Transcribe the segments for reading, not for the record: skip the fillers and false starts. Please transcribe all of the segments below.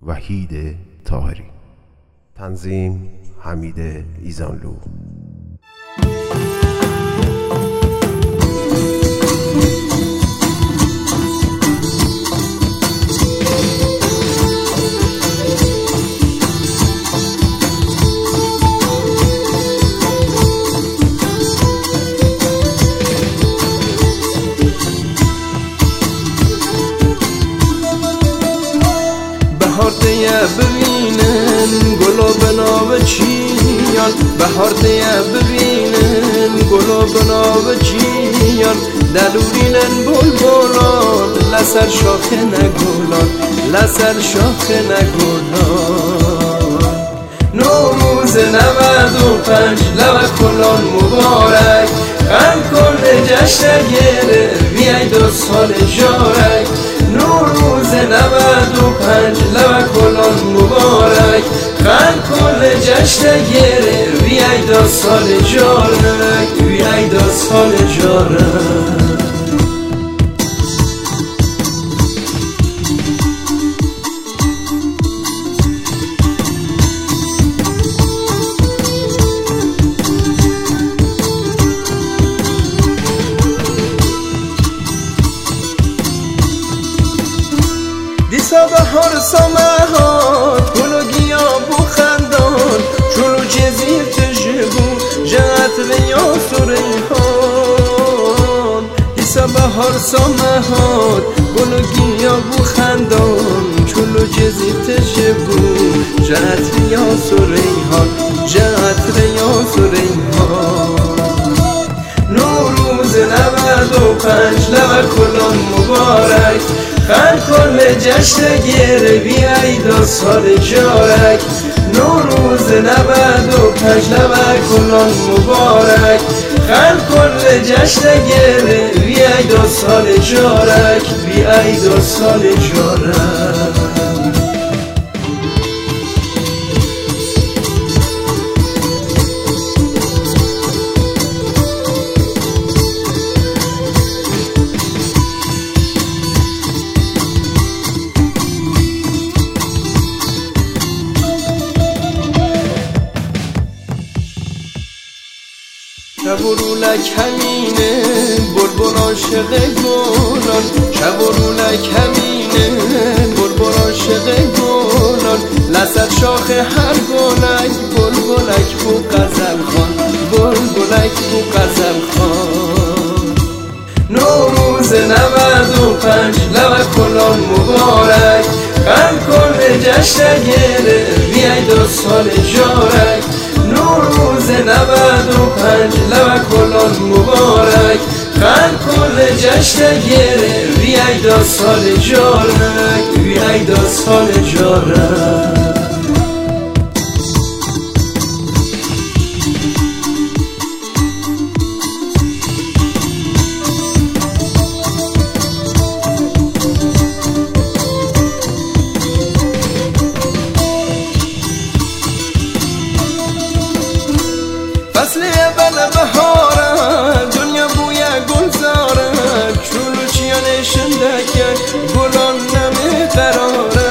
وحید طاهری. تنظیم حمید ایزانلو. ببینن گلو بناو چیان، بهار دیه ببینن گلو بناو چیان، دلورینن بلبلان لسر شاخ نگلان، لسر شاخ نگلان. نوروز 95 لب کلان مبارک، غم کن جشن گره بیای 2 سال جارک. نوروز 95 لب کلان مبارک، غم کن جشن گره بیای 2 سال جارک، بیای 2 سال جارک. دیسا بهار سامهات گل و گیاه و خندان، چلو جزیر تجبو جهت ریاض و ریحان. دیسا بهار سامهات گل و گیاه و خندان، چلو جزیر تجبو جهت ریاض و ریحان، جهت ریاض و ریحان. نوروز 95 لب کلان مبارک، خل کل جشن گره بیای 2 سال جارک. نوروز 95 لب کلان مبارک، خل کل جشن گره بیای 2 سال جارک، بیای 2 سال جارک. شب و رولک همینه بلبل عاشق گلان، شب و رولک همینه بلبل عاشق گلان، لسر شاخ هر گلک بلبلک بو غزل خوان، بلبلک بو غزل خوان. نوروز 95 لب کلان مبارک، غم کن جشن گره بیای 2 سال جارک. نوروز 95 لب کلان مبارک، غم کن جشن گره بیای 2 سال جارک، بیای 2 سال جارک. فصل اول بهاره دنیا بوی گلزاره، چلو چیان شندکه گلان نمی قراره.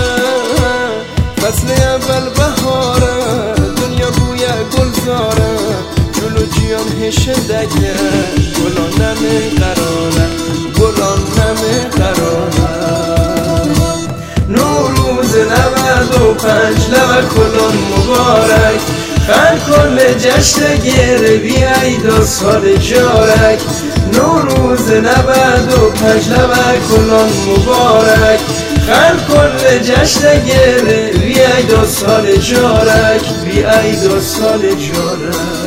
فصل اول بهاره دنیا بوی گلزاره، چلو چیان شندکه گلان نمی قراره، گلان نمی قراره. نوروز 95 لب کلان مبارک، خل کل جشن گره بیای 2 سال جارک. نوروز 95 لب کلان مبارک، خل کل جشن گره بیای 2 سال جارک، بیای 2 سال جارک.